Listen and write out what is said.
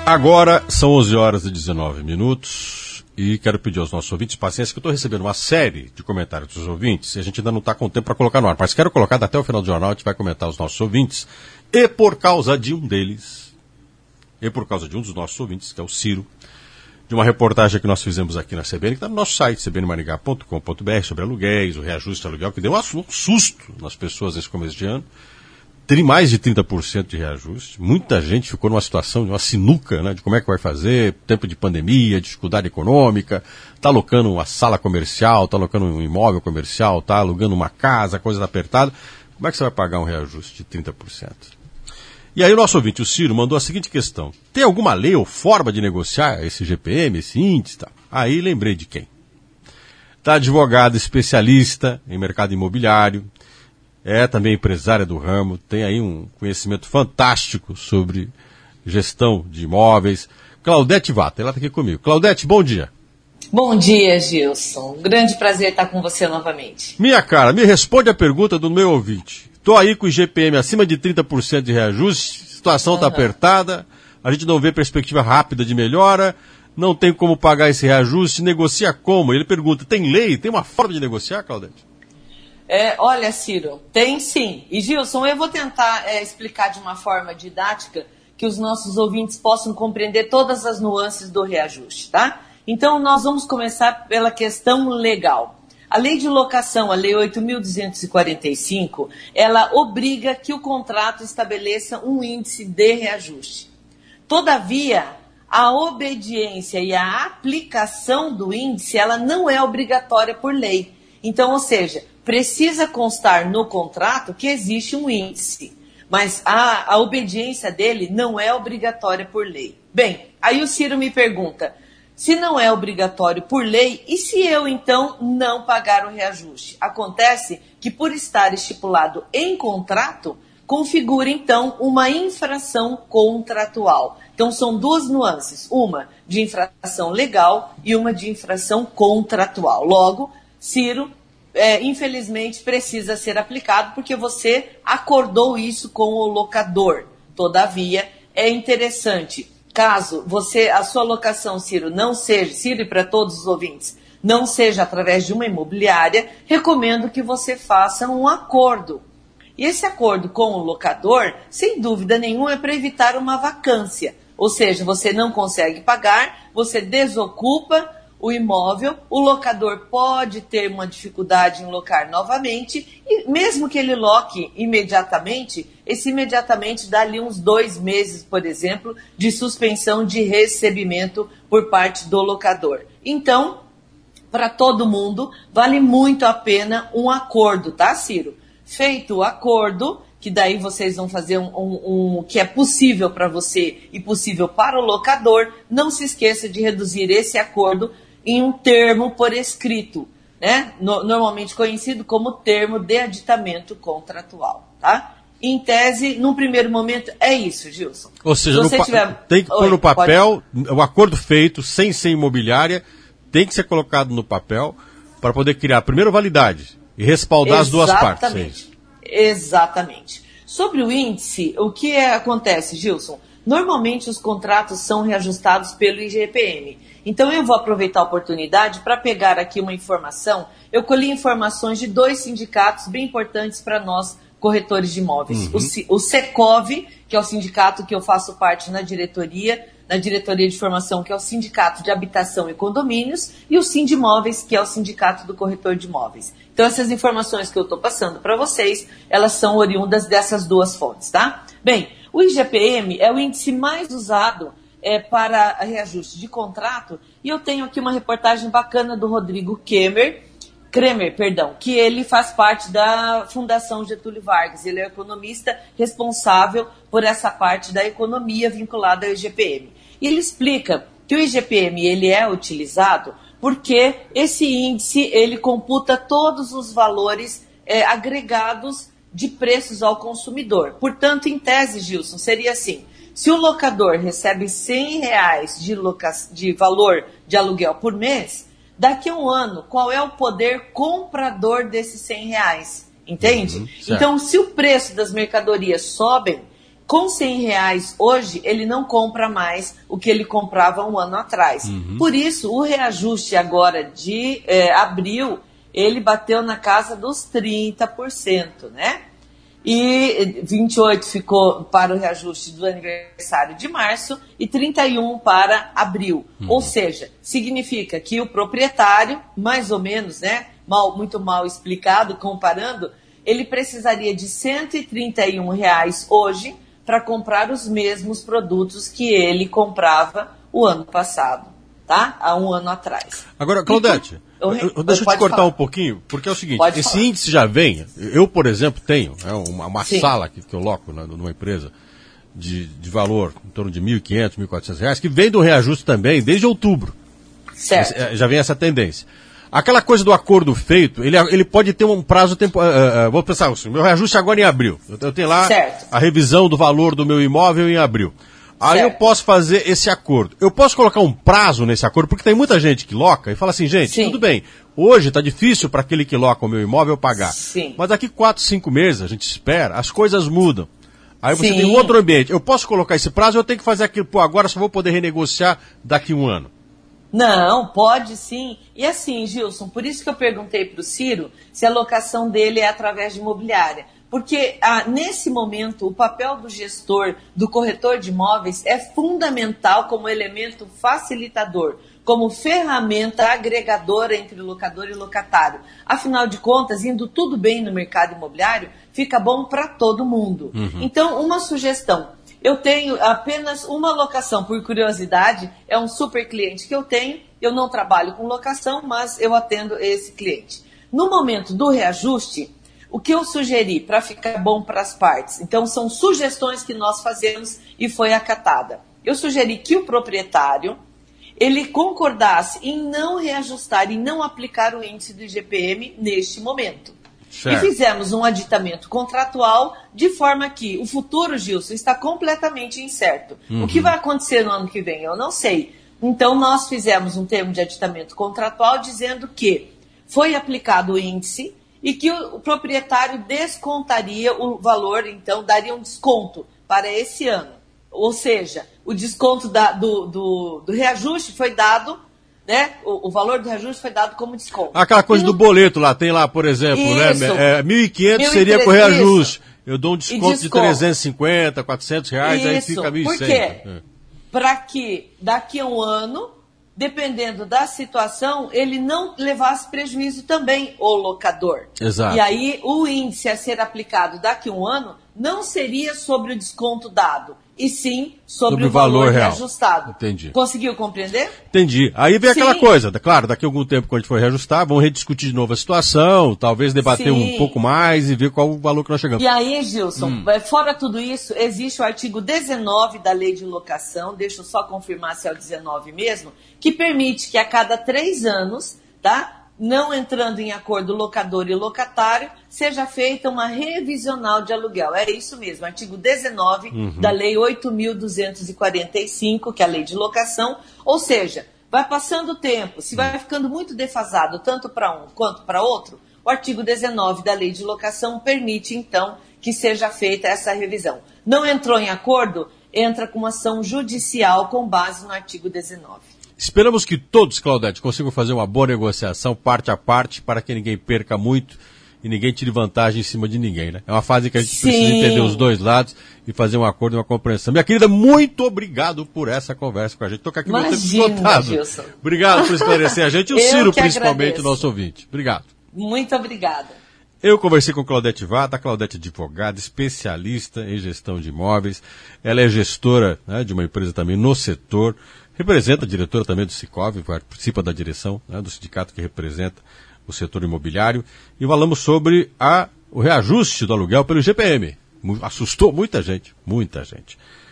Agora são 11 horas e 19 minutos e quero pedir aos nossos ouvintes paciência que eu estou recebendo uma série de comentários dos ouvintes e a gente ainda não está com tempo para colocar no ar, mas quero colocar até o final do jornal, a gente vai comentar os nossos ouvintes e por causa de um deles, e por causa de um dos nossos ouvintes, que é o Ciro, de uma reportagem que nós fizemos aqui na CBN, que está no nosso site, cbnmaringá.com.br, sobre aluguéis, o reajuste aluguel, que deu um susto nas pessoas nesse começo de ano. Mais de 30% de reajuste. Muita gente ficou numa situação de uma sinuca, né, de como é que vai fazer, tempo de pandemia, dificuldade econômica, está alocando uma sala comercial, está alocando um imóvel comercial, está alugando uma casa, coisa apertada. Como é que você vai pagar um reajuste de 30%? E aí o nosso ouvinte, o Ciro, mandou a seguinte questão: tem alguma lei ou forma de negociar esse GPM, esse índice? Tá? Aí lembrei de quem? Da advogada especialista em mercado imobiliário, é também empresária do ramo, tem aí um conhecimento fantástico sobre gestão de imóveis. Claudete Vata, ela está aqui comigo. Claudete, bom dia. Bom dia, Gilson. Um grande prazer estar com você novamente. Minha cara, me responde a pergunta do meu ouvinte. Estou aí com o IGPM acima de 30% de reajuste, situação está apertada, a gente não vê perspectiva rápida de melhora, não tem como pagar esse reajuste, negocia como? Ele pergunta, tem lei, tem uma forma de negociar, Claudete? Olha, Ciro, tem sim. E, Gilson, eu vou tentar explicar de uma forma didática que os nossos ouvintes possam compreender todas as nuances do reajuste, tá? Então, nós vamos começar pela questão legal. A lei de locação, a lei 8.245, ela obriga que o contrato estabeleça um índice de reajuste. Todavia, a obediência e a aplicação do índice, ela não é obrigatória por lei. Então, ou seja, precisa constar no contrato que existe um índice, mas a obediência dele não é obrigatória por lei. Bem, aí o Ciro me pergunta, se não é obrigatório por lei, e se eu então não pagar o reajuste? Acontece que por estar estipulado em contrato, configura então uma infração contratual. Então são duas nuances, uma de infração legal e uma de infração contratual. Logo, Ciro, infelizmente precisa ser aplicado porque você acordou isso com o locador. Todavia, é interessante, caso a sua locação, Ciro, não seja, Ciro e para todos os ouvintes, não seja através de uma imobiliária, recomendo que você faça um acordo. E esse acordo com o locador, sem dúvida nenhuma, é para evitar uma vacância. Ou seja, você não consegue pagar, você desocupa o imóvel, o locador pode ter uma dificuldade em locar novamente e mesmo que ele loque imediatamente, esse imediatamente dá ali uns 2 meses, por exemplo, de suspensão de recebimento por parte do locador. Então, para todo mundo, vale muito a pena um acordo, tá, Ciro? Feito o acordo, que daí vocês vão fazer um que é possível para você e possível para o locador, não se esqueça de reduzir esse acordo em um termo por escrito, né? Normalmente conhecido como termo de aditamento contratual, tá? Em tese, num primeiro momento, é isso, Gilson. Ou seja, tem que pôr no papel, o acordo feito, sem ser imobiliária, tem que ser colocado no papel para poder criar, primeiro, validade e respaldar as duas partes. Exatamente. Sobre o índice, o que acontece, Gilson? Normalmente os contratos são reajustados pelo IGPM. Então eu vou aproveitar a oportunidade para pegar aqui uma informação. Eu colhi informações de 2 sindicatos bem importantes para nós, corretores de imóveis. O Secov, que é o sindicato que eu faço parte na diretoria de formação, que é o Sindicato de Habitação e Condomínios, e o Sindimóveis, que é o Sindicato do Corretor de Imóveis. Então essas informações que eu estou passando para vocês, elas são oriundas dessas 2 fontes, tá? Bem, o IGPM é o índice mais usado para reajuste de contrato, e eu tenho aqui uma reportagem bacana do Rodrigo Kremer, que ele faz parte da Fundação Getúlio Vargas. Ele é o economista responsável por essa parte da economia vinculada ao IGPM. E ele explica que o IGPM ele é utilizado porque esse índice ele computa todos os valores agregados de preços ao consumidor. Portanto, em tese, Gilson, seria assim: se o locador recebe R$100 de valor de aluguel por mês, daqui a um ano, qual é o poder comprador desses R$100? Entende? Então, se o preço das mercadorias sobem, com R$100 hoje, ele não compra mais o que ele comprava um ano atrás. Por isso, o reajuste agora de abril, ele bateu na casa dos 30%, né? E 28% ficou para o reajuste do aniversário de março e 31% para abril. Ou seja, significa que o proprietário, mais ou menos, né, muito mal explicado, comparando, ele precisaria de R$131 hoje para comprar os mesmos produtos que ele comprava o ano passado, tá? Há um ano atrás. Agora, Claudete, deixa eu te cortar um pouquinho, porque é o seguinte, esse índice já vem, eu, por exemplo, tenho uma sala que eu loco numa empresa de valor em torno de R$1.500, R$1.400, que vem do reajuste também desde outubro. Certo. Já vem essa tendência. Aquela coisa do acordo feito, ele pode ter um prazo temporário. Vou pensar assim, meu reajuste agora é em abril. Eu tenho lá a revisão do valor do meu imóvel em abril. Aí eu posso fazer esse acordo. Eu posso colocar um prazo nesse acordo, porque tem muita gente que loca e fala assim, gente, tudo bem, hoje está difícil para aquele que loca o meu imóvel pagar. Sim. Mas daqui 4, 5 meses, a gente espera, as coisas mudam. Aí você tem um outro ambiente. Eu posso colocar esse prazo, eu tenho que fazer aquilo, agora só vou poder renegociar daqui um ano. Não, pode sim. E assim, Gilson, por isso que eu perguntei para o Ciro se a locação dele é através de imobiliária. Porque nesse momento o papel do gestor, do corretor de imóveis é fundamental como elemento facilitador, como ferramenta agregadora entre locador e locatário. Afinal de contas, indo tudo bem no mercado imobiliário, fica bom para todo mundo. Então, uma sugestão. Eu tenho apenas uma locação, por curiosidade, é um super cliente que eu tenho, eu não trabalho com locação, mas eu atendo esse cliente. No momento do reajuste, o que eu sugeri para ficar bom para as partes? Então, são sugestões que nós fazemos e foi acatada. Eu sugeri que o proprietário, ele concordasse em não reajustar, em não aplicar o índice do IGPM neste momento. Certo. E fizemos um aditamento contratual de forma que o futuro, Gilson, está completamente incerto. O que vai acontecer no ano que vem, eu não sei. Então, nós fizemos um termo de aditamento contratual dizendo que foi aplicado o índice e que o proprietário descontaria o valor, então daria um desconto para esse ano. Ou seja, o desconto do reajuste foi dado, né? O valor do reajuste foi dado como desconto. Aquela coisa do boleto lá, tem lá, por exemplo, isso, né? 1.500 seria com reajuste. Eu dou um desconto de 350, R$400, aí fica 1.100. Por quê? Para que daqui a um ano, dependendo da situação, ele não levasse prejuízo também, o locador. Exato. E aí o índice a ser aplicado daqui a um ano não seria sobre o desconto dado, e sim sobre o valor real reajustado. Entendi. Conseguiu compreender? Entendi. Aí vem aquela coisa, claro, daqui a algum tempo, quando a gente for reajustar, vamos rediscutir de novo a situação, talvez debater um pouco mais e ver qual o valor que nós chegamos. E aí, Gilson, fora tudo isso, existe o artigo 19 da Lei de Locação, deixa eu só confirmar se é o 19 mesmo, que permite que a cada 3 anos, tá? Não entrando em acordo locador e locatário, seja feita uma revisional de aluguel. É isso mesmo, artigo 19 da Lei 8.245, que é a Lei de Locação. Ou seja, vai passando o tempo, se vai ficando muito defasado, tanto para um quanto para outro, o artigo 19 da Lei de Locação permite, então, que seja feita essa revisão. Não entrou em acordo, entra com uma ação judicial com base no artigo 19. Esperamos que todos, Claudete, consigam fazer uma boa negociação, parte a parte, para que ninguém perca muito e ninguém tire vantagem em cima de ninguém, né? É uma fase que a gente precisa entender os dois lados e fazer um acordo e uma compreensão. Minha querida, muito obrigado por essa conversa com a gente. Estou aqui com o tempo esgotado. Gilson. Obrigado por esclarecer a gente e o Ciro, principalmente, o nosso ouvinte. Obrigado. Muito obrigada. Eu conversei com Claudete Vata, a Claudete é advogada, especialista em gestão de imóveis. Ela é gestora, né, de uma empresa também no setor. Representa a diretora também do Sicov, participa da direção, né, do sindicato que representa o setor imobiliário. E falamos sobre o reajuste do aluguel pelo IGPM. Assustou muita gente, muita gente.